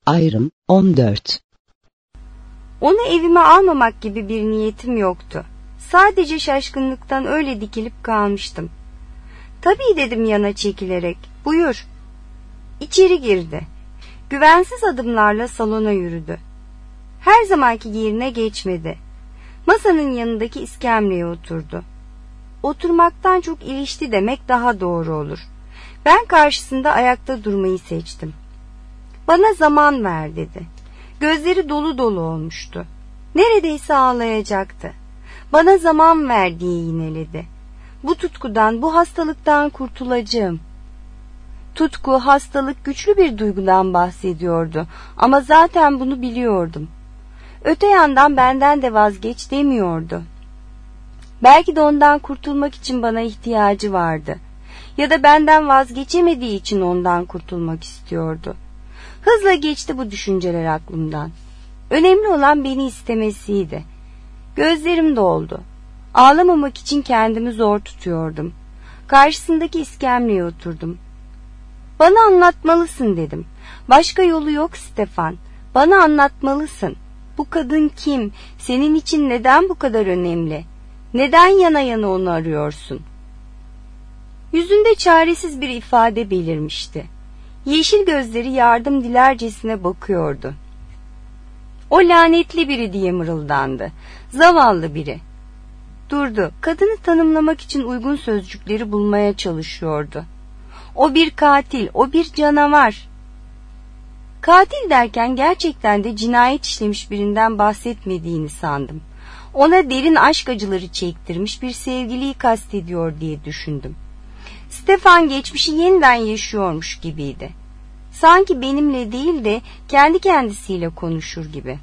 Ayrım 14. Onu evime almamak gibi bir niyetim yoktu. Sadece şaşkınlıktan öyle dikilip kalmıştım. Tabii dedim yana çekilerek. Buyur. İçeri girdi. Güvensiz adımlarla salona yürüdü. Her zamanki yerine geçmedi. Masanın yanındaki iskemleye oturdu. Oturmaktan çok ilişti demek daha doğru olur. Ben karşısında ayakta durmayı seçtim. Bana zaman ver dedi. Gözleri dolu dolu olmuştu. Neredeyse ağlayacaktı. Bana zaman ver diye yineledi. Bu tutkudan, bu hastalıktan kurtulacağım. Tutku, hastalık güçlü bir duygudan bahsediyordu. Ama zaten bunu biliyordum. Öte yandan benden de vazgeç demiyordu. Belki de ondan kurtulmak için bana ihtiyacı vardı. Ya da benden vazgeçemediği için ondan kurtulmak istiyordu. Hızla geçti bu düşünceler aklımdan. Önemli olan beni istemesiydi. Gözlerim doldu. Ağlamamak için kendimi zor tutuyordum. Karşısındaki iskemleye oturdum. Bana anlatmalısın dedim. Başka yolu yok Stefan. Bana anlatmalısın. Bu kadın kim? Senin için neden bu kadar önemli? Neden yana yana onu arıyorsun? Yüzünde çaresiz bir ifade belirmişti. Yeşil gözleri yardım dilercesine bakıyordu. O lanetli biri diye mırıldandı. Zavallı biri. Durdu. Kadını tanımlamak için uygun sözcükleri bulmaya çalışıyordu. O bir katil, o bir canavar. Katil derken gerçekten de cinayet işlemiş birinden bahsetmediğini sandım. Ona derin aşk acıları çektirmiş bir sevgiliyi kastediyor diye düşündüm. Stefan geçmişi yeniden yaşıyormuş gibiydi. Sanki benimle değil de kendi kendisiyle konuşur gibi.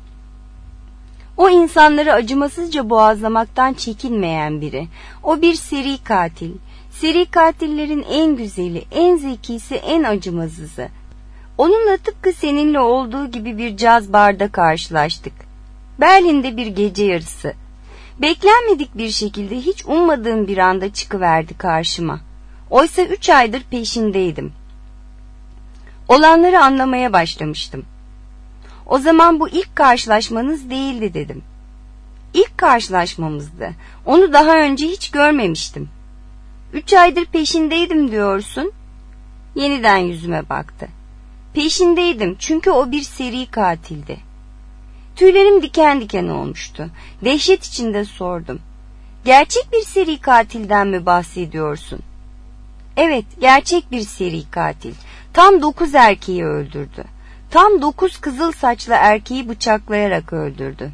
O insanları acımasızca boğazlamaktan çekinmeyen biri. O bir seri katil. Seri katillerin en güzeli, en zekisi, en acımasızı. Onunla tıpkı seninle olduğu gibi bir caz barda karşılaştık. Berlin'de bir gece yarısı. Beklenmedik bir şekilde hiç ummadığım bir anda çıkıverdi karşıma. Oysa 3 aydır peşindeydim. Olanları anlamaya başlamıştım. O zaman bu ilk karşılaşmanız değildi dedim. İlk karşılaşmamızdı. Onu daha önce hiç görmemiştim. 3 aydır peşindeydim diyorsun. Yeniden yüzüme baktı. Peşindeydim çünkü o bir seri katildi. Tüylerim diken diken olmuştu. Dehşet içinde sordum. Gerçek bir seri katilden mi bahsediyorsun? Evet, gerçek bir seri katil. Tam 9 erkeği öldürdü. Tam 9 kızıl saçlı erkeği bıçaklayarak öldürdü.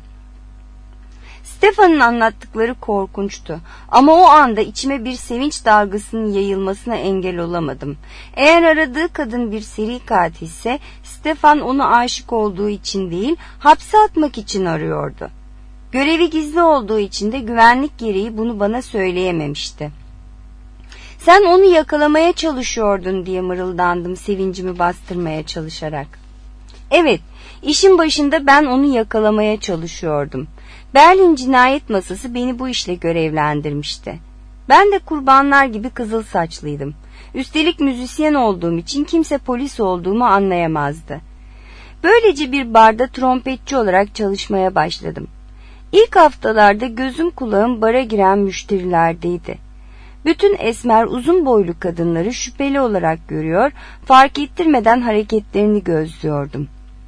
Stefan'ın anlattıkları korkunçtu. Ama o anda içime bir sevinç dalgasının yayılmasına engel olamadım. Eğer aradığı kadın bir seri katilse, Stefan onu aşık olduğu için değil, hapse atmak için arıyordu. Görevi gizli olduğu için de güvenlik gereği bunu bana söyleyememişti. Sen onu yakalamaya çalışıyordun diye mırıldandım sevincimi bastırmaya çalışarak. Evet, işin başında ben onu yakalamaya çalışıyordum. Berlin cinayet masası beni bu işle görevlendirmişti. Ben de kurbanlar gibi kızıl saçlıydım. Üstelik müzisyen olduğum için kimse polis olduğumu anlayamazdı. Böylece bir barda trompetçi olarak çalışmaya başladım. İlk haftalarda gözüm kulağım bara giren müşterilerdeydi. Bütün esmer uzun boylu kadınları şüpheli olarak görüyor, fark ettirmeden hareketlerini gözlüyordum.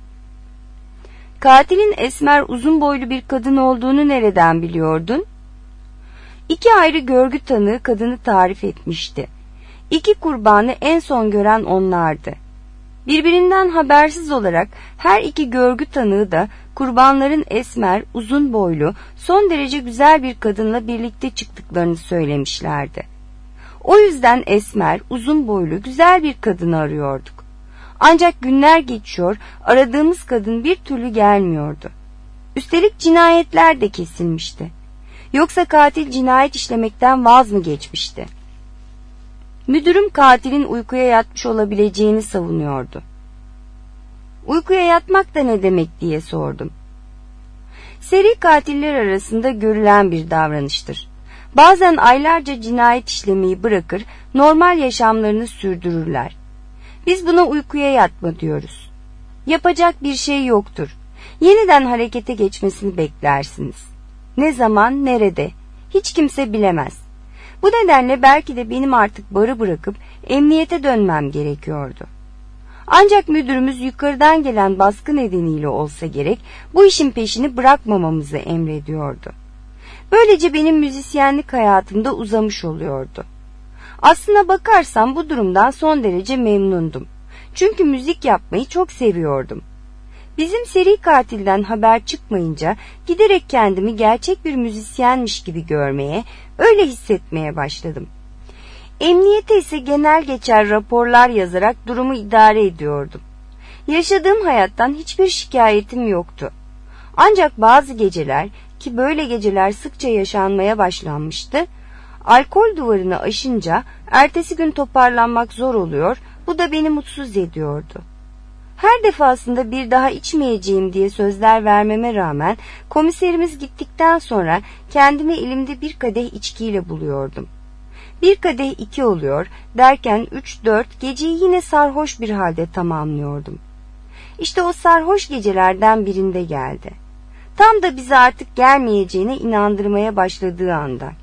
Katilin esmer uzun boylu bir kadın olduğunu nereden biliyordun? 2 ayrı görgü tanığı kadını tarif etmişti. 2 kurbanı en son gören onlardı. Birbirinden habersiz olarak her 2 görgü tanığı da kurbanların esmer, uzun boylu, son derece güzel bir kadınla birlikte çıktıklarını söylemişlerdi. O yüzden esmer, uzun boylu, güzel bir kadını arıyorduk. Ancak günler geçiyor, aradığımız kadın bir türlü gelmiyordu. Üstelik cinayetler de kesilmişti. Yoksa katil cinayet işlemekten vaz mı geçmişti? Müdürüm katilin uykuya yatmış olabileceğini savunuyordu. Uykuya yatmak da ne demek diye sordum. Seri katiller arasında görülen bir davranıştır. Bazen aylarca cinayet işlemeyi bırakır, normal yaşamlarını sürdürürler. Biz buna uykuya yatma diyoruz. Yapacak bir şey yoktur. Yeniden harekete geçmesini beklersiniz. Ne zaman, nerede? Hiç kimse bilemez. Bu nedenle belki de benim artık barı bırakıp emniyete dönmem gerekiyordu. Ancak müdürümüz yukarıdan gelen baskı nedeniyle olsa gerek bu işin peşini bırakmamamızı emrediyordu. Böylece benim müzisyenlik hayatımda uzamış oluyordu. Aslına bakarsam bu durumdan son derece memnundum. Çünkü müzik yapmayı çok seviyordum. Bizim seri katilden haber çıkmayınca giderek kendimi gerçek bir müzisyenmiş gibi görmeye, öyle hissetmeye başladım. Emniyete ise genel geçer raporlar yazarak durumu idare ediyordum. Yaşadığım hayattan hiçbir şikayetim yoktu. Ancak bazı geceler, ki böyle geceler sıkça yaşanmaya başlanmıştı, alkol duvarını aşınca ertesi gün toparlanmak zor oluyor, bu da beni mutsuz ediyordu. Her defasında bir daha içmeyeceğim diye sözler vermeme rağmen komiserimiz gittikten sonra kendimi elimde bir kadeh içkiyle buluyordum. Bir kadeh 2 oluyor derken 3-4 geceyi yine sarhoş bir halde tamamlıyordum. İşte o sarhoş gecelerden birinde geldi. Tam da bize artık gelmeyeceğine inandırmaya başladığı anda.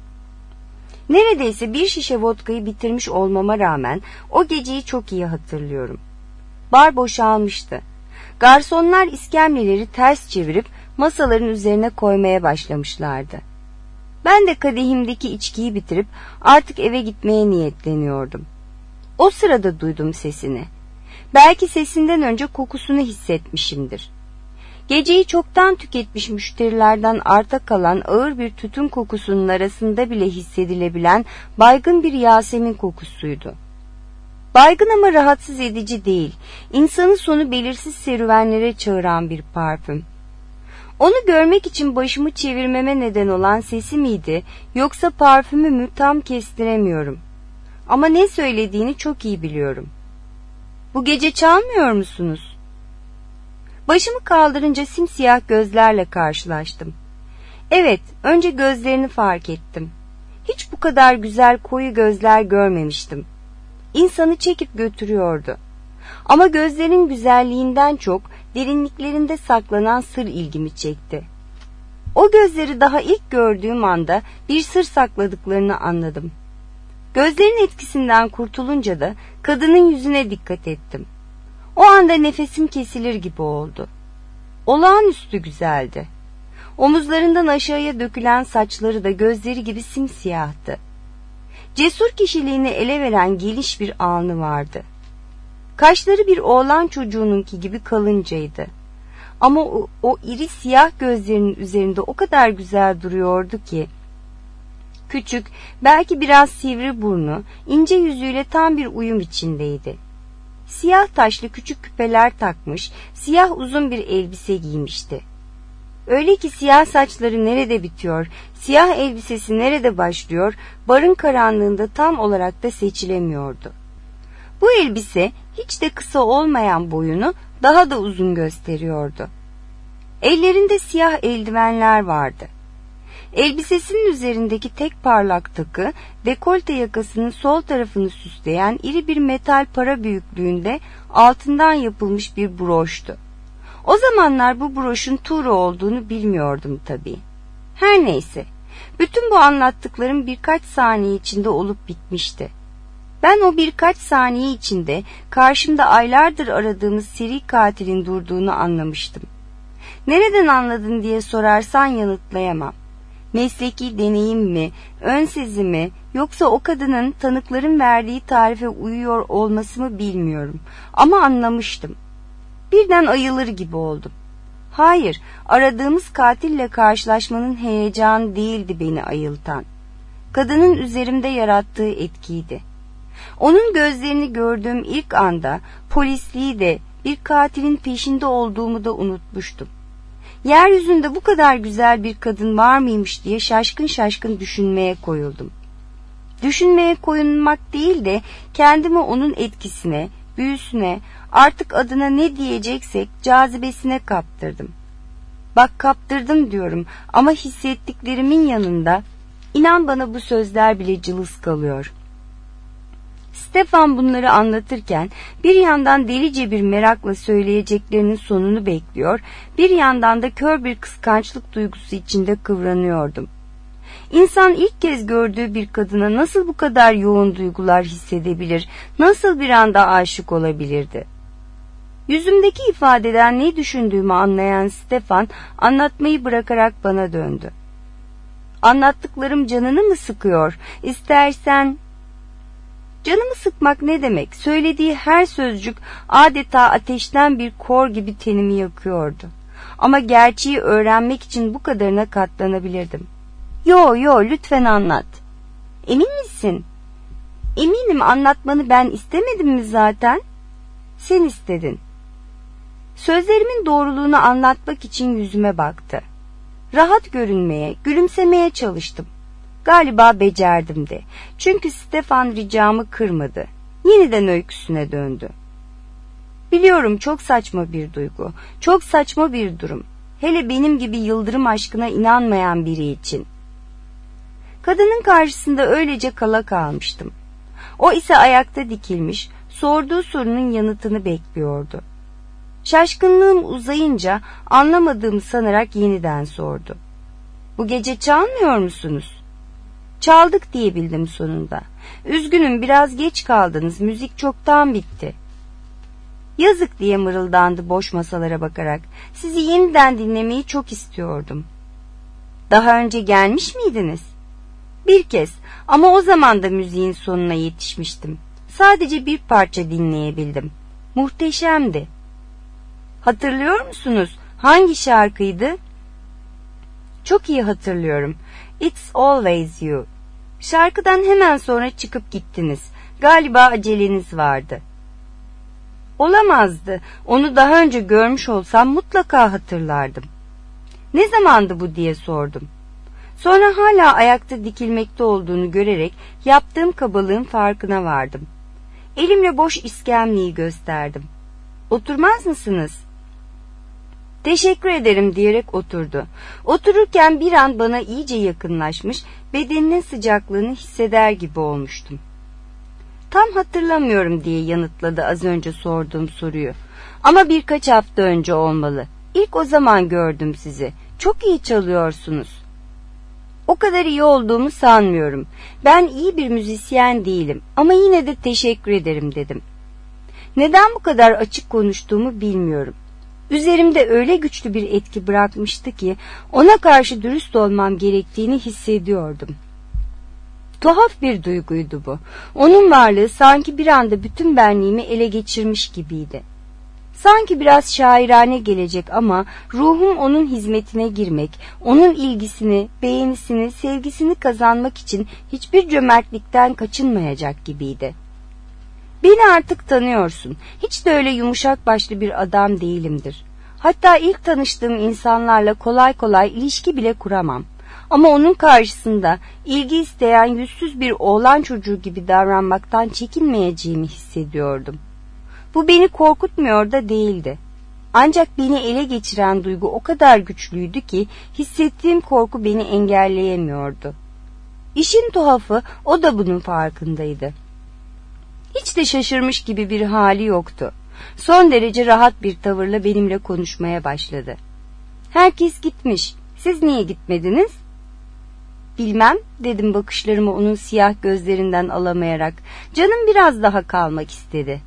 Neredeyse bir şişe vodkayı bitirmiş olmama rağmen o geceyi çok iyi hatırlıyorum. Bar boşalmıştı. Garsonlar iskemleleri ters çevirip masaların üzerine koymaya başlamışlardı. Ben de kadehimdeki içkiyi bitirip artık eve gitmeye niyetleniyordum. O sırada duydum sesini. Belki sesinden önce kokusunu hissetmişimdir. Geceyi çoktan tüketmiş müşterilerden arta kalan ağır bir tütün kokusunun arasında bile hissedilebilen baygın bir Yasemin kokusuydu. Baygın ama rahatsız edici değil, insanı sonu belirsiz serüvenlere çağıran bir parfüm. Onu görmek için başımı çevirmeme neden olan sesi miydi, yoksa parfümü mü tam kestiremiyorum. Ama ne söylediğini çok iyi biliyorum. Bu gece çalmıyor musunuz? Başımı kaldırınca simsiyah gözlerle karşılaştım. Evet, önce gözlerini fark ettim. Hiç bu kadar güzel koyu gözler görmemiştim. İnsanı çekip götürüyordu. Ama gözlerin güzelliğinden çok derinliklerinde saklanan sır ilgimi çekti. O gözleri daha ilk gördüğüm anda bir sır sakladıklarını anladım. Gözlerin etkisinden kurtulunca da kadının yüzüne dikkat ettim. O anda nefesim kesilir gibi oldu. Olağanüstü güzeldi. Omuzlarından aşağıya dökülen saçları da gözleri gibi simsiyahtı. Cesur kişiliğini ele veren geniş bir alnı vardı. Kaşları bir oğlan çocuğununki gibi kalıncaydı. Ama o iri siyah gözlerinin üzerinde o kadar güzel duruyordu ki. Küçük, belki biraz sivri burnu, ince yüzüyle tam bir uyum içindeydi. Siyah taşlı küçük küpeler takmış, siyah uzun bir elbise giymişti. Öyle ki siyah saçları nerede bitiyor, siyah elbisesi nerede başlıyor, barın karanlığında tam olarak da seçilemiyordu. Bu elbise hiç de kısa olmayan boyunu daha da uzun gösteriyordu. Ellerinde siyah eldivenler vardı. Elbisesinin üzerindeki tek parlak takı, dekolte yakasının sol tarafını süsleyen iri bir metal para büyüklüğünde altından yapılmış bir broştu. O zamanlar bu broşun Tuğra olduğunu bilmiyordum tabii. Her neyse, bütün bu anlattıklarım birkaç saniye içinde olup bitmişti. Ben o birkaç saniye içinde karşımda aylardır aradığımız seri katilin durduğunu anlamıştım. Nereden anladın diye sorarsan yanıtlayamam. Mesleki deneyim mi, ön sezi mi, yoksa o kadının tanıkların verdiği tarife uyuyor olması mı bilmiyorum. Ama anlamıştım. Birden ayılır gibi oldum. Hayır, aradığımız katille karşılaşmanın heyecanı değildi beni ayıltan. Kadının üzerimde yarattığı etkiydi. Onun gözlerini gördüğüm ilk anda polisliği de bir katilin peşinde olduğumu da unutmuştum. Yeryüzünde bu kadar güzel bir kadın var mıymış diye şaşkın şaşkın düşünmeye koyuldum. Düşünmeye koyulmak değil de kendimi onun etkisine, büyüsüne, artık adına ne diyeceksek cazibesine kaptırdım. Bak kaptırdım diyorum ama hissettiklerimin yanında inan bana bu sözler bile cılız kalıyor. Stefan bunları anlatırken bir yandan delice bir merakla söyleyeceklerinin sonunu bekliyor, bir yandan da kör bir kıskançlık duygusu içinde kıvranıyordum. İnsan ilk kez gördüğü bir kadına nasıl bu kadar yoğun duygular hissedebilir, nasıl bir anda aşık olabilirdi? Yüzümdeki ifadeden ne düşündüğümü anlayan Stefan anlatmayı bırakarak bana döndü. Anlattıklarım canını mı sıkıyor? İstersen... Canımı sıkmak ne demek? Söylediği her sözcük adeta ateşten bir kor gibi tenimi yakıyordu. Ama gerçeği öğrenmek için bu kadarına katlanabilirdim. Yo lütfen anlat. Emin misin? Eminim, anlatmanı ben istemedim mi zaten? Sen istedin. Sözlerimin doğruluğunu anlatmak için yüzüme baktı. Rahat görünmeye, gülümsemeye çalıştım. Galiba becerdim de. Çünkü Stefan ricamı kırmadı. Yeniden öyküsüne döndü. Biliyorum, çok saçma bir duygu, çok saçma bir durum. Hele benim gibi yıldırım aşkına inanmayan biri için. Kadının karşısında öylece kala kalmıştım. O ise ayakta dikilmiş, sorduğu sorunun yanıtını bekliyordu. Şaşkınlığım uzayınca anlamadığımı sanarak yeniden sordu. Bu gece çalmıyor musunuz? Çaldık diyebildim sonunda. Üzgünüm, biraz geç kaldınız, müzik çoktan bitti. Yazık diye mırıldandı boş masalara bakarak. Sizi yeniden dinlemeyi çok istiyordum. Daha önce gelmiş miydiniz? Bir kez, ama o zaman da müziğin sonuna yetişmiştim. Sadece bir parça dinleyebildim. Muhteşemdi. Hatırlıyor musunuz? Hangi şarkıydı? Çok iyi hatırlıyorum. It's Always You. Şarkıdan hemen sonra çıkıp gittiniz. Galiba aceleniz vardı. Olamazdı. Onu daha önce görmüş olsam mutlaka hatırlardım. Ne zamandı bu diye sordum. Sonra hala ayakta dikilmekte olduğunu görerek yaptığım kabalığın farkına vardım. Elimle boş iskemleyi gösterdim. Oturmaz mısınız? Teşekkür ederim diyerek oturdu. Otururken bir an bana iyice yakınlaşmış, bedeninin sıcaklığını hisseder gibi olmuştum. Tam hatırlamıyorum diye yanıtladı az önce sorduğum soruyu. Ama birkaç hafta önce olmalı. İlk o zaman gördüm sizi. Çok iyi çalıyorsunuz. O kadar iyi olduğumu sanmıyorum. Ben iyi bir müzisyen değilim ama yine de teşekkür ederim dedim. Neden bu kadar açık konuştuğumu bilmiyorum. Üzerimde öyle güçlü bir etki bırakmıştı ki ona karşı dürüst olmam gerektiğini hissediyordum. Tuhaf bir duyguydu bu. Onun varlığı sanki bir anda bütün benliğimi ele geçirmiş gibiydi. Sanki biraz şairane gelecek ama ruhum onun hizmetine girmek, onun ilgisini, beğenisini, sevgisini kazanmak için hiçbir cömertlikten kaçınmayacak gibiydi. Beni artık tanıyorsun. Hiç de öyle yumuşak başlı bir adam değilimdir. Hatta ilk tanıştığım insanlarla kolay kolay ilişki bile kuramam. Ama onun karşısında ilgi isteyen yüzsüz bir oğlan çocuğu gibi davranmaktan çekinmeyeceğimi hissediyordum. Bu beni korkutmuyor da değildi. Ancak beni ele geçiren duygu o kadar güçlüydü ki hissettiğim korku beni engelleyemiyordu. İşin tuhafı o da bunun farkındaydı. Hiç de şaşırmış gibi bir hali yoktu. Son derece rahat bir tavırla benimle konuşmaya başladı. Herkes gitmiş. Siz niye gitmediniz? Bilmem dedim bakışlarımı onun siyah gözlerinden alamayarak. Canım biraz daha kalmak istedi.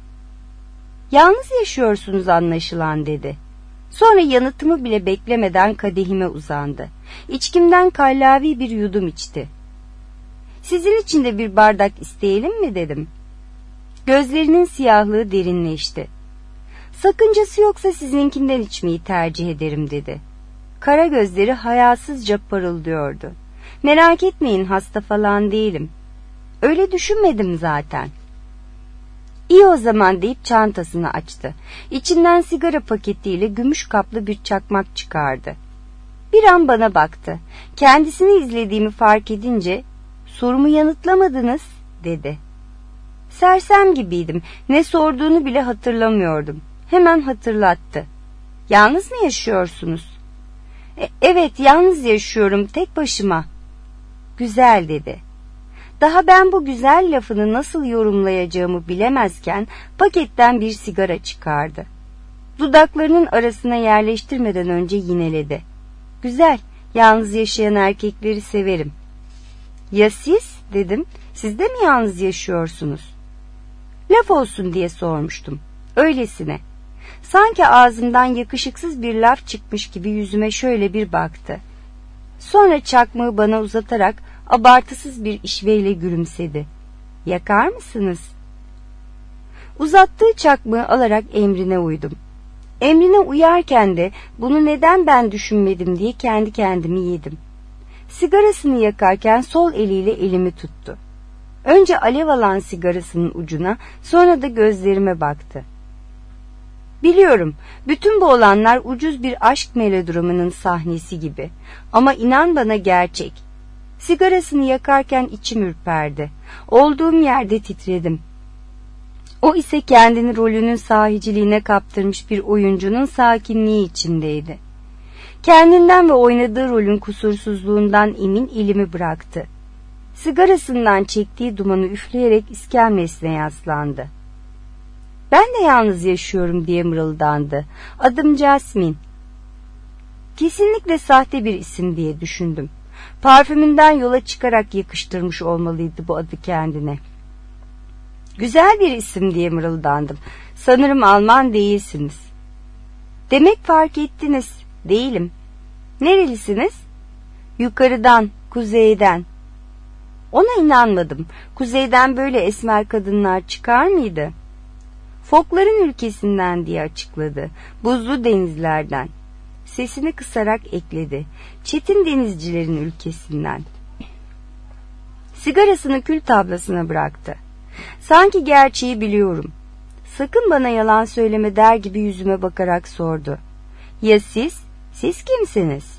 Yalnız yaşıyorsunuz anlaşılan dedi. Sonra yanıtımı bile beklemeden kadehime uzandı. İçkimden kallavi bir yudum içti. Sizin için de bir bardak isteyelim mi dedim. Gözlerinin siyahlığı derinleşti. Sakıncası yoksa sizinkinden içmeyi tercih ederim dedi. Kara gözleri hayasızca parıldıyordu. Merak etmeyin, hasta falan değilim. Öyle düşünmedim zaten. İyi o zaman deyip çantasını açtı. İçinden sigara paketiyle gümüş kaplı bir çakmak çıkardı. Bir an bana baktı. Kendisini izlediğimi fark edince sorumu yanıtlamadınız dedi. Sersem gibiydim. Ne sorduğunu bile hatırlamıyordum. Hemen hatırlattı. Yalnız mı yaşıyorsunuz? Evet, yalnız yaşıyorum, tek başıma. Güzel dedi. Daha ben bu güzel lafını nasıl yorumlayacağımı bilemezken paketten bir sigara çıkardı. Dudaklarının arasına yerleştirmeden önce yineledi. Güzel, yalnız yaşayan erkekleri severim. Ya siz, dedim, siz de mi yalnız yaşıyorsunuz? Laf olsun diye sormuştum, öylesine. Sanki ağzımdan yakışıksız bir laf çıkmış gibi yüzüme şöyle bir baktı. Sonra çakmağı bana uzatarak abartısız bir işveyle gülümsedi. Yakar mısınız? Uzattığı çakmağı alarak emrine uydum. Emrine uyarken de bunu neden ben düşünmedim diye kendi kendimi yedim. Sigarasını yakarken sol eliyle elimi tuttu. Önce alev alan sigarasının ucuna, sonra da gözlerime baktı. Biliyorum, bütün bu olanlar ucuz bir aşk melodramının sahnesi gibi. Ama inan bana gerçek. Sigarasını yakarken içim ürperdi. Olduğum yerde titredim. O ise kendini rolünün sahiciliğine kaptırmış bir oyuncunun sakinliği içindeydi. Kendinden ve oynadığı rolün kusursuzluğundan emin elimi bıraktı. Sigarasından çektiği dumanı üfleyerek iskemlesine yaslandı. Ben de yalnız yaşıyorum diye mırıldandı. Adım Jasmine. Kesinlikle sahte bir isim diye düşündüm. Parfümünden yola çıkarak yakıştırmış olmalıydı bu adı kendine. Güzel bir isim diye mırıldandım. Sanırım Alman değilsiniz. Demek fark ettiniz. Değilim. Nerelisiniz? Yukarıdan, kuzeyden. Ona inanmadım. Kuzeyden böyle esmer kadınlar çıkar mıydı? Fokların ülkesinden diye açıkladı. Buzlu denizlerden. Sesini kısarak ekledi. Çetin denizcilerin ülkesinden. Sigarasını kül tablasına bıraktı. Sanki gerçeği biliyorum. Sakın bana yalan söyleme der gibi yüzüme bakarak sordu. Ya siz? Siz kimsiniz?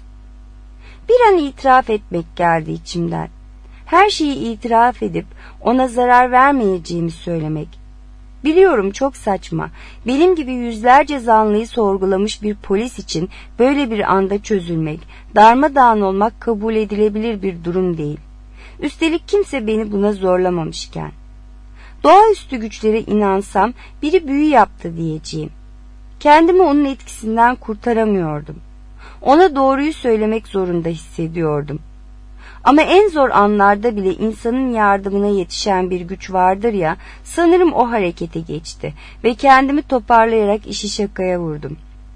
Bir an itiraf etmek geldi içimden. Her şeyi itiraf edip ona zarar vermeyeceğimi söylemek. Biliyorum çok saçma. Benim gibi yüzlerce zanlıyı sorgulamış bir polis için böyle bir anda çözülmek, darmadağın olmak kabul edilebilir bir durum değil. Üstelik kimse beni buna zorlamamışken. Doğaüstü güçlere inansam biri büyü yaptı diyeceğim. Kendimi onun etkisinden kurtaramıyordum. Ona doğruyu söylemek zorunda hissediyordum. Ama en zor anlarda bile insanın yardımına yetişen bir güç vardır ya, sanırım o harekete geçti ve kendimi toparlayarak işi şakaya vurdum.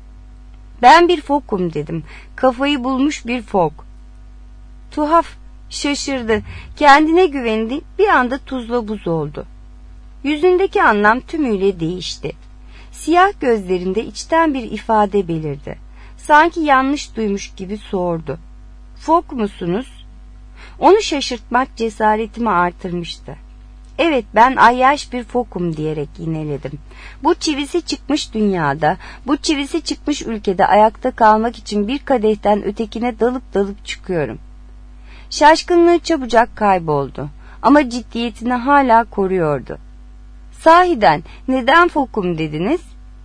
Ben bir fokum dedim, kafayı bulmuş bir fok. Tuhaf, şaşırdı, kendine güvendi, bir anda tuzla buz oldu. Yüzündeki anlam tümüyle değişti. Siyah gözlerinde içten bir ifade belirdi. Sanki yanlış duymuş gibi sordu. Fok musunuz? Onu şaşırtmak cesaretimi artırmıştı. Evet, ben ayyaş bir fokum diyerek yineledim. Bu çivisi çıkmış dünyada, bu çivisi çıkmış ülkede ayakta kalmak için bir kadehten ötekine dalıp çıkıyorum. Şaşkınlığı çabucak kayboldu ama ciddiyetini hala koruyordu. Sahiden neden fokum dediniz?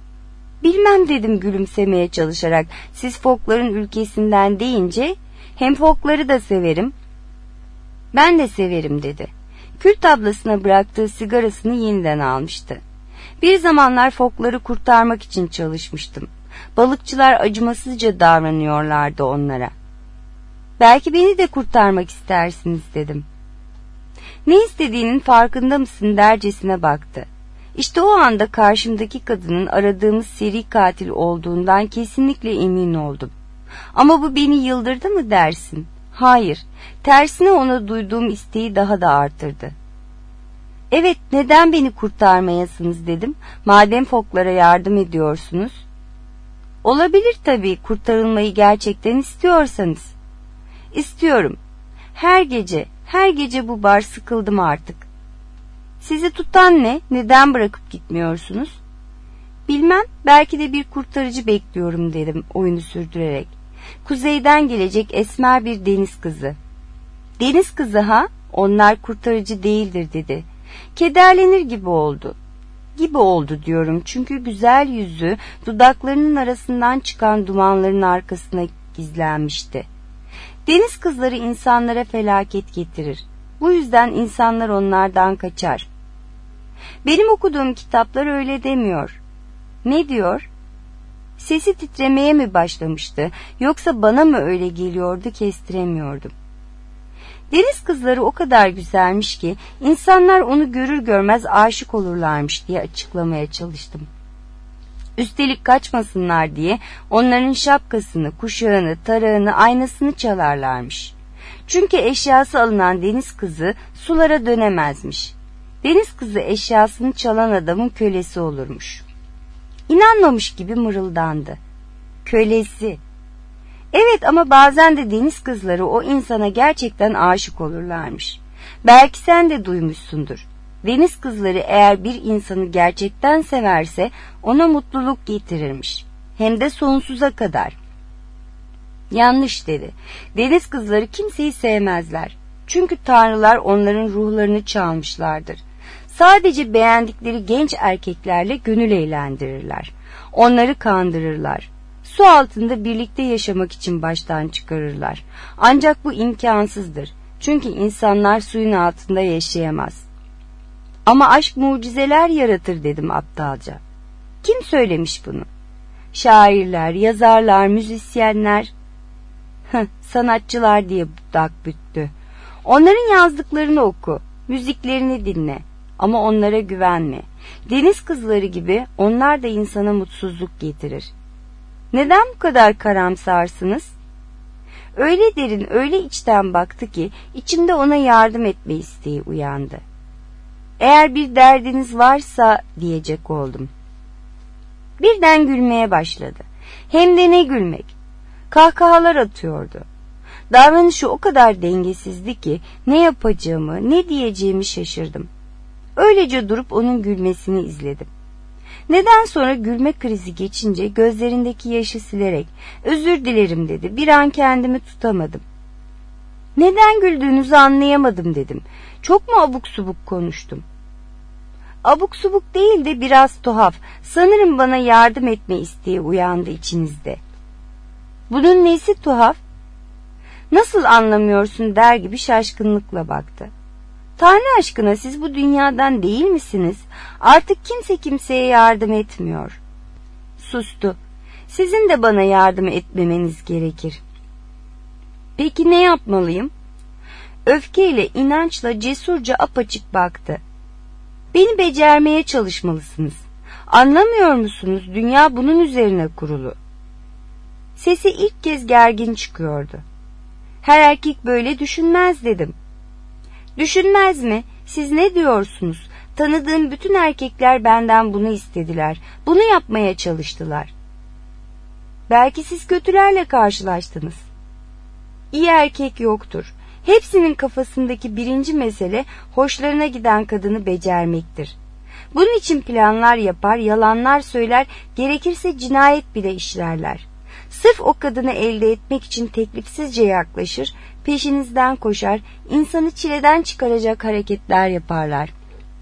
Bilmem dedim gülümsemeye çalışarak. Siz fokların ülkesinden deyince hem fokları da severim. Ben de severim dedi. Kül tablasına bıraktığı sigarasını yeniden almıştı. Bir zamanlar fokları kurtarmak için çalışmıştım. Balıkçılar acımasızca davranıyorlardı onlara. Belki beni de kurtarmak istersiniz dedim. Ne istediğinin farkında mısın dercesine baktı. İşte o anda karşımdaki kadının aradığımız seri katil olduğundan kesinlikle emin oldum. Ama bu beni yıldırdı mı dersin? Hayır, tersine ona duyduğum isteği daha da artırdı. Evet, neden beni kurtarmayasınız dedim, madem foklara yardım ediyorsunuz. Olabilir tabii, kurtarılmayı gerçekten istiyorsanız. İstiyorum. Her gece bu bar, sıkıldım artık. Sizi tutan ne? Neden bırakıp gitmiyorsunuz? Bilmem, belki de bir kurtarıcı bekliyorum dedim oyunu sürdürerek. Kuzeyden gelecek esmer bir deniz kızı. Deniz kızı ha? Onlar kurtarıcı değildir dedi. Kederlenir gibi oldu. Gibi oldu diyorum çünkü güzel yüzü dudaklarının arasından çıkan dumanların arkasına gizlenmişti. Deniz kızları insanlara felaket getirir. Bu yüzden insanlar onlardan kaçar. Benim okuduğum kitaplar öyle demiyor. Ne diyor? Sesi titremeye mi başlamıştı, yoksa bana mı öyle geliyordu, kestiremiyordum. Deniz kızları o kadar güzelmiş ki insanlar onu görür görmez aşık olurlarmış diye açıklamaya çalıştım. Üstelik kaçmasınlar diye onların şapkasını, kuşağını, tarağını, aynasını çalarlarmış. Çünkü eşyası alınan deniz kızı sulara dönemezmiş. Deniz kızı eşyasını çalan adamın kölesi olurmuş. İnanmamış gibi mırıldandı. Kölesi. Evet, ama bazen de deniz kızları o insana gerçekten aşık olurlarmış. Belki sen de duymuşsundur. Deniz kızları eğer bir insanı gerçekten severse ona mutluluk getirirmiş. Hem de sonsuza kadar. Yanlış dedi. Deniz kızları kimseyi sevmezler. Çünkü tanrılar onların ruhlarını çalmışlardır. Sadece beğendikleri genç erkeklerle gönül eğlendirirler. Onları kandırırlar. Su altında birlikte yaşamak için baştan çıkarırlar. Ancak bu imkansızdır. Çünkü insanlar suyun altında yaşayamaz. Ama aşk mucizeler yaratır dedim aptalca. Kim söylemiş bunu? Şairler, yazarlar, müzisyenler, sanatçılar diye budak büttü. Onların yazdıklarını oku, müziklerini dinle. Ama onlara güvenme. Deniz kızları gibi onlar da insana mutsuzluk getirir. Neden bu kadar karamsarsınız? Öyle derin, öyle içten baktı ki içimde ona yardım etme isteği uyandı. Eğer bir derdiniz varsa diyecek oldum. Birden gülmeye başladı. Hem de ne gülmek. Kahkahalar atıyordu. Davranışı o kadar dengesizdi ki ne yapacağımı, ne diyeceğimi şaşırdım. Öylece durup onun gülmesini izledim. Neden sonra gülme krizi geçince gözlerindeki yaşı silerek "Özür dilerim" dedi. Bir an kendimi tutamadım. "Neden güldüğünüzü anlayamadım" dedim. "Çok mu abuk subuk konuştum?" "Abuk subuk değil de biraz tuhaf. Sanırım bana yardım etme isteği uyandı içinizde." "Bunun nesi tuhaf?" "Nasıl anlamıyorsun?" der gibi şaşkınlıkla baktı. "Tanrı aşkına, siz bu dünyadan değil misiniz? Artık kimse kimseye yardım etmiyor." Sustu. "Sizin de bana yardım etmemeniz gerekir." "Peki ne yapmalıyım?" Öfkeyle, inançla, cesurca apaçık baktı. "Beni becermeye çalışmalısınız. Anlamıyor musunuz? Dünya bunun üzerine kurulu." Sesi ilk kez gergin çıkıyordu. "Her erkek böyle düşünmez" dedim. "Düşünmez mi? Siz ne diyorsunuz? Tanıdığım bütün erkekler benden bunu istediler. Bunu yapmaya çalıştılar." "Belki siz kötülerle karşılaştınız." "İyi erkek yoktur. Hepsinin kafasındaki birinci mesele hoşlarına giden kadını becermektir. Bunun için planlar yapar, yalanlar söyler, gerekirse cinayet bile işlerler. Sırf o kadını elde etmek için teklifsizce yaklaşır, peşinizden koşar, insanı çileden çıkaracak hareketler yaparlar."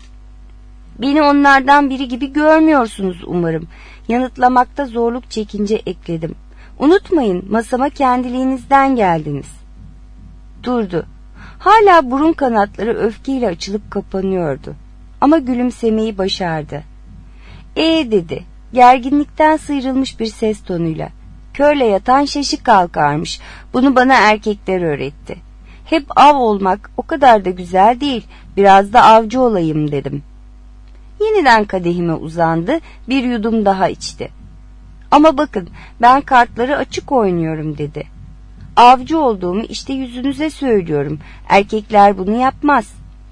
"Beni onlardan biri gibi görmüyorsunuz umarım." Yanıtlamakta zorluk çekince ekledim. "Unutmayın, masama kendiliğinizden geldiniz." Durdu. Hala burun kanatları öfkeyle açılıp kapanıyordu. Ama gülümsemeyi başardı. Dedi, gerginlikten sıyrılmış bir ses tonuyla. "Körle yatan şaşı kalkarmış. Bunu bana erkekler öğretti. Hep av olmak o kadar da güzel değil. Biraz da avcı olayım" dedim. Yeniden kadehime uzandı, bir yudum daha içti. "Ama bakın, ben kartları açık oynuyorum" dedi. "Avcı olduğumu işte yüzünüze söylüyorum. Erkekler bunu yapmaz."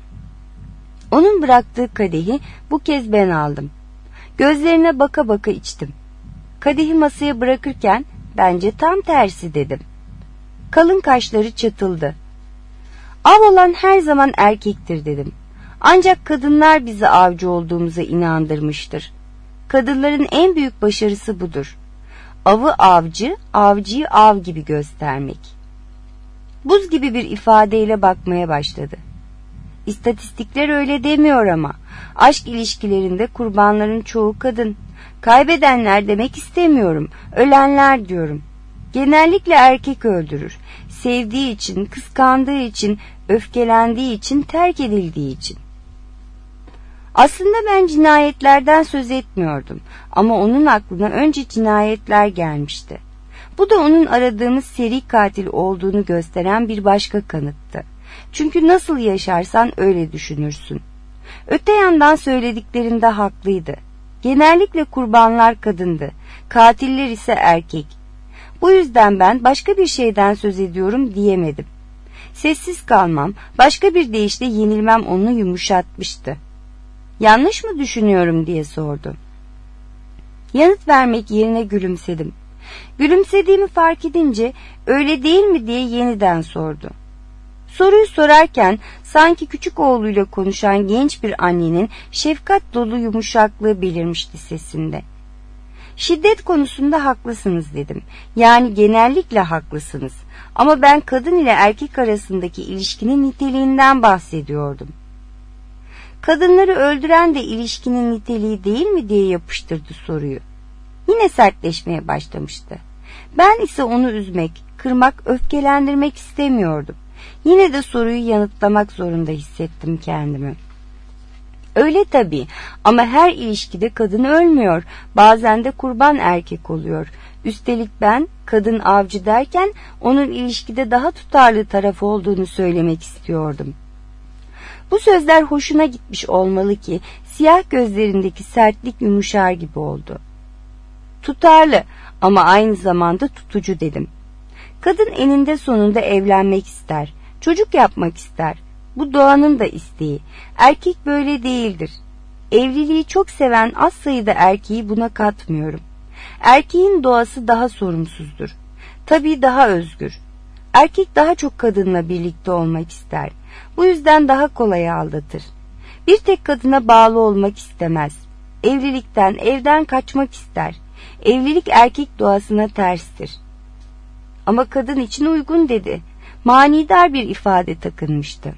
Onun bıraktığı kadehi bu kez ben aldım. Gözlerine baka baka içtim. Kadehi masaya bırakırken "Bence tam tersi" dedim. Kalın kaşları çatıldı. "Av olan her zaman erkektir" dedim. "Ancak kadınlar bizi avcı olduğumuza inandırmıştır. Kadınların en büyük başarısı budur. Avı avcı, avcıyı av gibi göstermek." Buz gibi bir ifadeyle bakmaya başladı. "İstatistikler öyle demiyor ama. Aşk ilişkilerinde kurbanların çoğu kadın. Kaybedenler demek istemiyorum, ölenler diyorum. Genellikle erkek öldürür. sevdiği için, kıskandığı için, öfkelendiği için, terk edildiği için. Aslında ben cinayetlerden söz etmiyordum ama onun aklına önce cinayetler gelmişti. Bu da onun aradığımız seri katil olduğunu gösteren bir başka kanıttı. Çünkü nasıl yaşarsan öyle düşünürsün. Öte yandan söylediklerinde haklıydı. Genellikle kurbanlar kadındı, katiller ise erkek. Bu yüzden ben başka bir şeyden söz ediyorum diyemedim. Sessiz kalmam, başka bir deyişle yenilmem onu yumuşatmıştı. Yanlış mı düşünüyorum diye sordu. Yanıt vermek yerine gülümsedim. Gülümsediğimi fark edince öyle değil mi diye yeniden sordu. Soruyu sorarken sanki küçük oğluyla konuşan genç bir annenin şefkat dolu yumuşaklığı belirmişti sesinde. Şiddet konusunda haklısınız dedim. Yani genellikle haklısınız. Ama ben kadın ile erkek arasındaki ilişkinin niteliğinden bahsediyordum. Kadınları öldüren de ilişkinin niteliği değil mi diye yapıştırdı soruyu. Yine sertleşmeye başlamıştı. Ben ise onu üzmek, kırmak, öfkelendirmek istemiyordum. Yine de soruyu yanıtlamak zorunda hissettim kendimi. Öyle tabii ama her ilişkide kadın ölmüyor, bazen de kurban erkek oluyor. Üstelik ben kadın avcı derken onun ilişkide daha tutarlı taraf olduğunu söylemek istiyordum. Bu sözler hoşuna gitmiş olmalı ki siyah gözlerindeki sertlik yumuşar gibi oldu. Tutarlı ama aynı zamanda tutucu dedim. Kadın eninde sonunda evlenmek ister, çocuk yapmak ister. Bu doğanın da isteği. Erkek böyle değildir. Evliliği çok seven az sayıda erkeği buna katmıyorum. Erkeğin doğası daha sorumsuzdur. Tabii daha özgür. Erkek daha çok kadınla birlikte olmak ister. Bu yüzden daha kolay aldatır. Bir tek kadına bağlı olmak istemez. Evlilikten, evden kaçmak ister. Evlilik erkek doğasına terstir. Ama kadın için uygun dedi. Manidar bir ifade takınmıştı.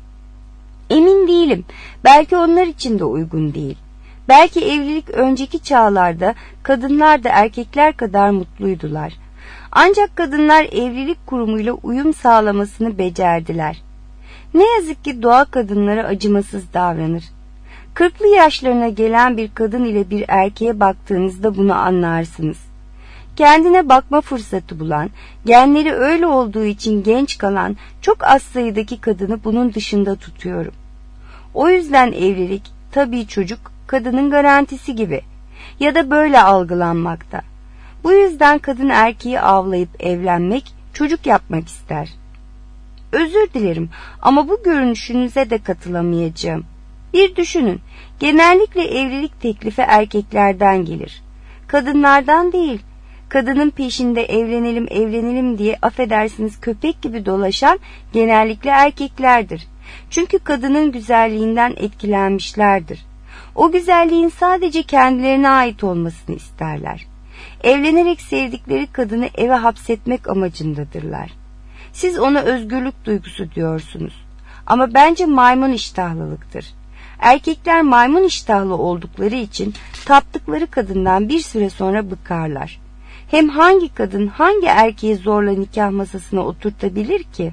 Emin değilim. Belki onlar için de uygun değil. Belki evlilik önceki çağlarda kadınlar da erkekler kadar mutluydular. Ancak kadınlar evlilik kurumuyla uyum sağlamasını becerdiler. Ne yazık ki doğa kadınlara acımasız davranır. 40'lı yaşlarına gelen bir kadın ile bir erkeğe baktığınızda bunu anlarsınız. Kendine bakma fırsatı bulan, genleri öyle olduğu için genç kalan çok az sayıdaki kadını bunun dışında tutuyorum. O yüzden evlilik, tabii çocuk, kadının garantisi gibi ya da böyle algılanmakta. Bu yüzden kadın erkeği avlayıp evlenmek, çocuk yapmak ister. Özür dilerim ama bu görünüşünüze de katılamayacağım. Bir düşünün, genellikle evlilik teklifi erkeklerden gelir. Kadınlardan değil. Kadının peşinde evlenelim diye affedersiniz köpek gibi dolaşan genellikle erkeklerdir. Çünkü kadının güzelliğinden etkilenmişlerdir. O güzelliğin sadece kendilerine ait olmasını isterler. Evlenerek sevdikleri kadını eve hapsetmek amacındadırlar. Siz ona özgürlük duygusu diyorsunuz. Ama bence maymun iştahlılıktır. Erkekler maymun iştahlı oldukları için taptıkları kadından bir süre sonra bıkarlar. Hem hangi kadın hangi erkeği zorla nikah masasına oturtabilir ki?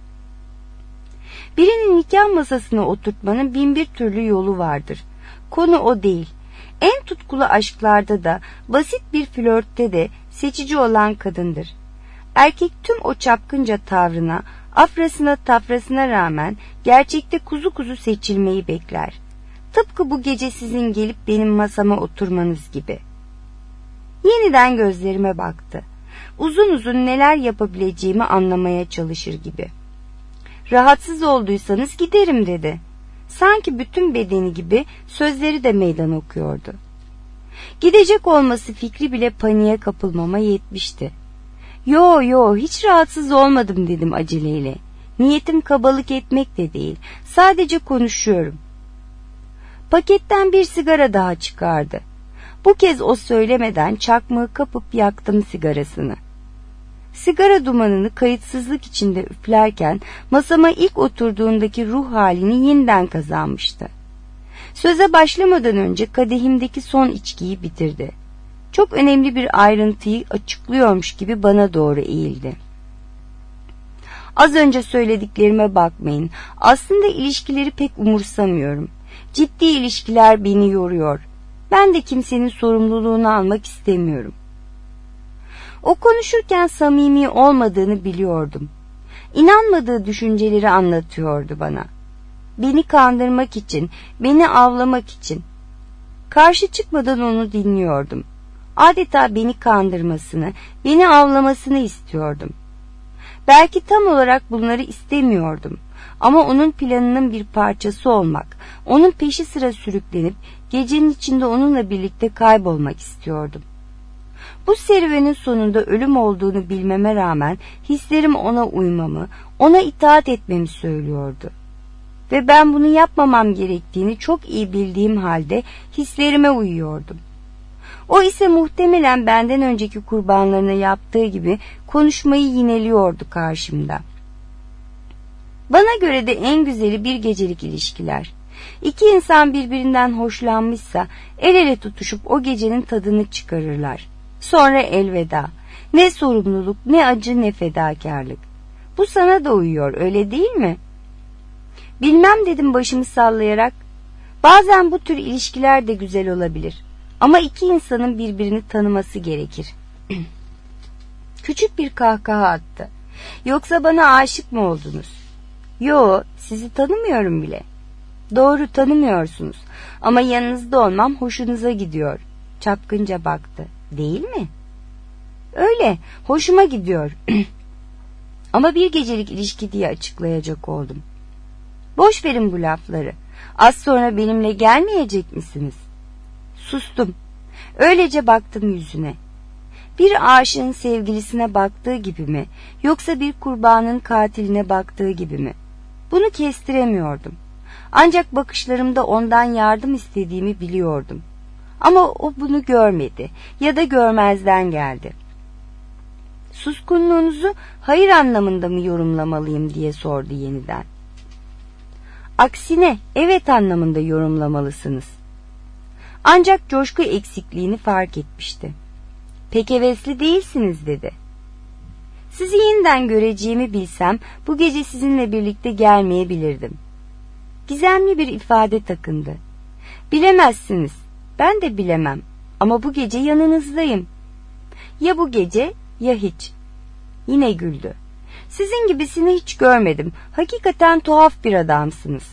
Birini nikah masasına oturtmanın bin bir türlü yolu vardır. Konu o değil. En tutkulu aşklarda da, basit bir flörtte de seçici olan kadındır. Erkek tüm o çapkınca tavrına, afrasına tafrasına rağmen gerçekte kuzu kuzu seçilmeyi bekler. Tıpkı bu gece sizin gelip benim masama oturmanız gibi. Yeniden gözlerime baktı. Uzun uzun neler yapabileceğimi anlamaya çalışır gibi. Rahatsız olduysanız giderim dedi. Sanki bütün bedeni gibi sözleri de meydan okuyordu. Gidecek olması fikri bile paniğe kapılmama yetmişti. Yo hiç rahatsız olmadım dedim aceleyle. Niyetim kabalık etmek de değil. Sadece konuşuyorum. Paketten bir sigara daha çıkardı. Bu kez o söylemeden çakmağı kapıp yaktım sigarasını. Sigara dumanını kayıtsızlık içinde üflerken masama ilk oturduğundaki ruh halini yeniden kazanmıştı. Söze başlamadan önce kadehimdeki son içkiyi bitirdi. Çok önemli bir ayrıntıyı açıklıyormuş gibi bana doğru eğildi. Az önce söylediklerime bakmayın. Aslında ilişkileri pek umursamıyorum. Ciddi ilişkiler beni yoruyor. Ben de kimsenin sorumluluğunu almak istemiyorum. O konuşurken samimi olmadığını biliyordum. İnanmadığı düşünceleri anlatıyordu bana. Beni kandırmak için, beni avlamak için. Karşı çıkmadan onu dinliyordum. Adeta beni kandırmasını, beni avlamasını istiyordum. Belki tam olarak bunları istemiyordum. Ama onun planının bir parçası olmak, onun peşi sıra sürüklenip gecenin içinde onunla birlikte kaybolmak istiyordum. Bu serüvenin sonunda ölüm olduğunu bilmeme rağmen hislerim ona uymamı, ona itaat etmemi söylüyordu. Ve ben bunu yapmamam gerektiğini çok iyi bildiğim halde hislerime uyuyordum. O ise muhtemelen benden önceki kurbanlarına yaptığı gibi konuşmayı yineliyordu karşımda. Bana göre de en güzeli bir gecelik ilişkiler. İki insan birbirinden hoşlanmışsa el ele tutuşup o gecenin tadını çıkarırlar. Sonra elveda. Ne sorumluluk, ne acı, ne fedakarlık. Bu sana da uyuyor, öyle değil mi? Bilmem dedim başımı sallayarak. Bazen bu tür ilişkiler de güzel olabilir. Ama iki insanın birbirini tanıması gerekir. Küçük bir kahkaha attı. Yoksa bana aşık mı oldunuz? Yo, sizi tanımıyorum bile. Doğru, tanımıyorsunuz. Ama yanınızda olmam hoşunuza gidiyor. Çapkınca baktı. Değil mi? Öyle, hoşuma gidiyor. Ama bir gecelik ilişki diye açıklayacak oldum. Boş verin bu lafları. Az sonra benimle gelmeyecek misiniz? Sustum. Öylece baktım yüzüne. Bir aşığın sevgilisine baktığı gibi mi, yoksa bir kurbanın katiline baktığı gibi mi? Bunu kestiremiyordum. Ancak bakışlarımda ondan yardım istediğimi biliyordum. Ama o bunu görmedi ya da görmezden geldi. Suskunluğunuzu hayır anlamında mı yorumlamalıyım diye sordu yeniden. Aksine evet anlamında yorumlamalısınız. Ancak coşku eksikliğini fark etmişti. Pek hevesli değilsiniz dedi. Sizi yeniden göreceğimi bilsem bu gece sizinle birlikte gelmeyebilirdim. Gizemli bir ifade takındı. Bilemezsiniz, ben de bilemem ama bu gece yanınızdayım. Ya bu gece ya hiç. Yine güldü. Sizin gibisini hiç görmedim. Hakikaten tuhaf bir adamsınız.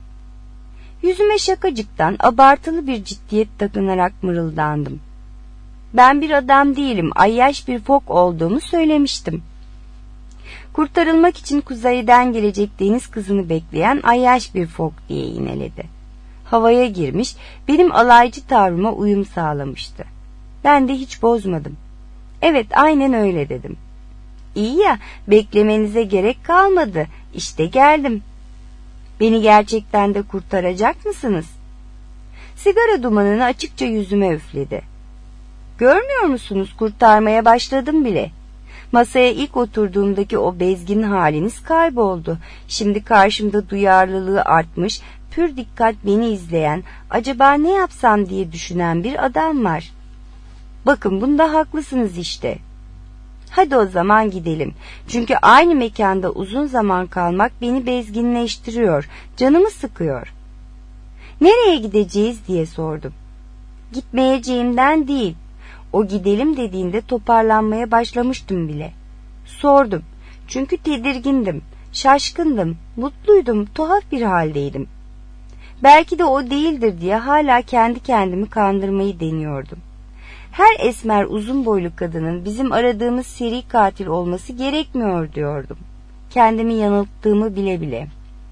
Yüzüme şakacıktan abartılı bir ciddiyet takınarak mırıldandım. Ben bir adam değilim, ayyaş bir fok olduğumu söylemiştim. Kurtarılmak için kuzeyden gelecek deniz kızını bekleyen ayyaş bir fok diye yineledi. Havaya girmiş, benim alaycı tavrıma uyum sağlamıştı. Ben de hiç bozmadım. Evet, aynen öyle dedim. İyi ya, beklemenize gerek kalmadı. İşte geldim. Beni gerçekten de kurtaracak mısınız? Sigara dumanını açıkça yüzüme üfledi. Görmüyor musunuz, kurtarmaya başladım bile. Masaya ilk oturduğumdaki o bezgin haliniz kayboldu. Şimdi karşımda duyarlılığı artmış, pür dikkat beni izleyen, acaba ne yapsam diye düşünen bir adam var. Bakın bunda haklısınız işte. Hadi o zaman gidelim. Çünkü aynı mekanda uzun zaman kalmak beni bezginleştiriyor, canımı sıkıyor. Nereye gideceğiz diye sordum. Gitmeyeceğimden değil. O gidelim dediğinde toparlanmaya başlamıştım bile. Sordum. Çünkü tedirgindim, şaşkındım, mutluydum, tuhaf bir haldeydim. Belki de o değildir diye hala kendi kendimi kandırmayı deniyordum. Her esmer uzun boylu kadının bizim aradığımız seri katil olması gerekmiyor diyordum. Kendimi yanılttığımı bile bile.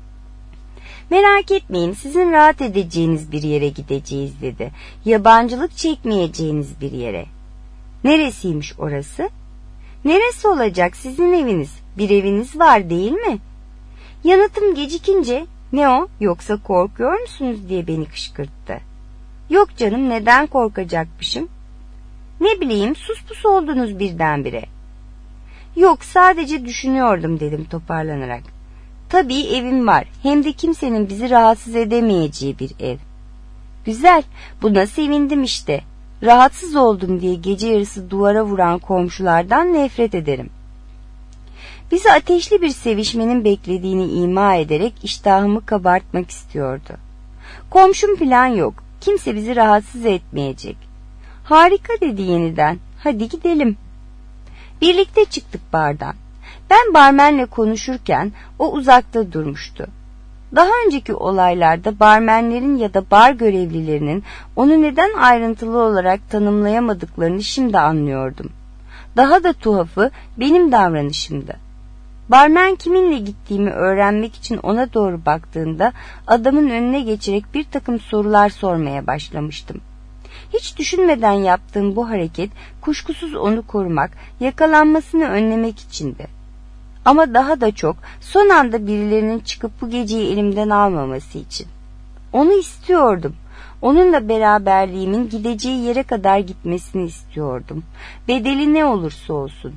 Merak etmeyin, sizin rahat edeceğiniz bir yere gideceğiz dedi. Yabancılık çekmeyeceğiniz bir yere. Neresiymiş orası? Neresi olacak, sizin eviniz? Bir eviniz var değil mi? Yanıtım gecikince ne o, yoksa korkuyor musunuz diye beni kışkırttı. Yok canım, neden korkacakmışım? Ne bileyim, sus pus oldunuz birdenbire. Yok, sadece düşünüyordum dedim toparlanarak. Tabii evim var, hem de kimsenin bizi rahatsız edemeyeceği bir ev. Güzel, buna sevindim işte. Rahatsız oldum diye gece yarısı duvara vuran komşulardan nefret ederim. Bizi ateşli bir sevişmenin beklediğini ima ederek iştahımı kabartmak istiyordu. Komşum falan yok. Kimse bizi rahatsız etmeyecek. Harika dedi yeniden. Hadi gidelim. Birlikte çıktık bardan. Ben barmenle konuşurken o uzakta durmuştu. Daha önceki olaylarda barmenlerin ya da bar görevlilerinin onu neden ayrıntılı olarak tanımlayamadıklarını şimdi anlıyordum. Daha da tuhafı benim davranışımdı. Barmen kiminle gittiğimi öğrenmek için ona doğru baktığında adamın önüne geçerek bir takım sorular sormaya başlamıştım. Hiç düşünmeden yaptığım bu hareket kuşkusuz onu korumak, yakalanmasını önlemek içindi. Ama daha da çok son anda birilerinin çıkıp bu geceyi elimden almaması için. Onu istiyordum. Onunla beraberliğimin gideceği yere kadar gitmesini istiyordum. Bedeli ne olursa olsun.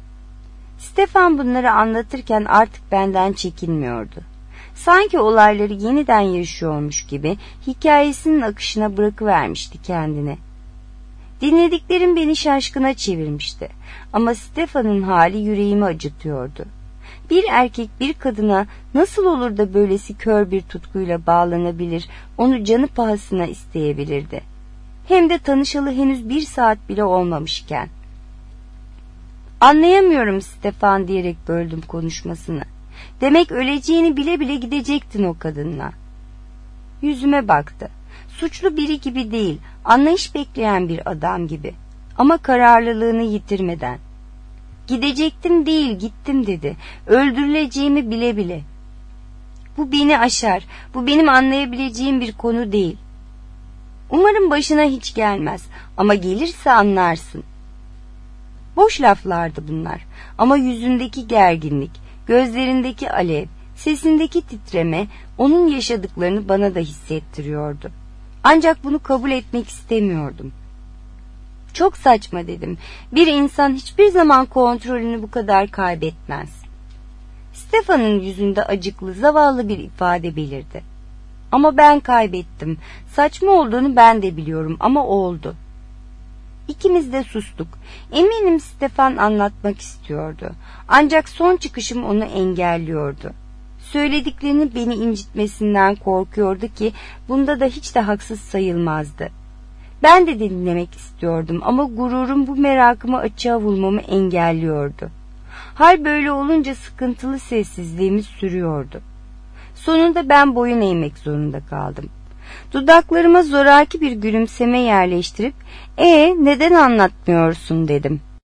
Stefan bunları anlatırken artık benden çekinmiyordu. Sanki olayları yeniden yaşıyormuş gibi hikayesinin akışına bırakıvermişti kendini. Dinlediklerim beni şaşkına çevirmişti. Ama Stefan'ın hali yüreğimi acıtıyordu. Bir erkek bir kadına nasıl olur da böylesi kör bir tutkuyla bağlanabilir, onu canı pahasına isteyebilirdi. Hem de tanışalı henüz 1 saat bile olmamışken. Anlayamıyorum Stefan diyerek böldüm konuşmasını. Demek öleceğini bile bile gidecektin o kadınla. Yüzüme baktı. Suçlu biri gibi değil, anlayış bekleyen bir adam gibi. Ama kararlılığını yitirmeden. Gidecektim değil, gittim dedi. Öldürüleceğimi bile bile. Bu beni aşar. Bu benim anlayabileceğim bir konu değil. Umarım başına hiç gelmez. Ama gelirse anlarsın. Boş laflardı bunlar. Ama yüzündeki gerginlik, gözlerindeki alev, sesindeki titreme onun yaşadıklarını bana da hissettiriyordu. Ancak bunu kabul etmek istemiyordum. Çok saçma dedim. Bir insan hiçbir zaman kontrolünü bu kadar kaybetmez. Stefan'ın yüzünde acıklı, zavallı bir ifade belirdi. Ama ben kaybettim. Saçma olduğunu ben de biliyorum ama oldu. İkimiz de sustuk. Eminim Stefan anlatmak istiyordu. Ancak son çıkışım onu engelliyordu. Söylediklerini beni incitmesinden korkuyordu ki bunda da hiç de haksız sayılmazdı. Ben de dinlemek istiyordum ama gururum bu merakımı açığa vurmamı engelliyordu. Hal böyle olunca sıkıntılı sessizliğimiz sürüyordu. Sonunda ben boyun eğmek zorunda kaldım. Dudaklarıma zoraki bir gülümseme yerleştirip neden anlatmıyorsun dedim.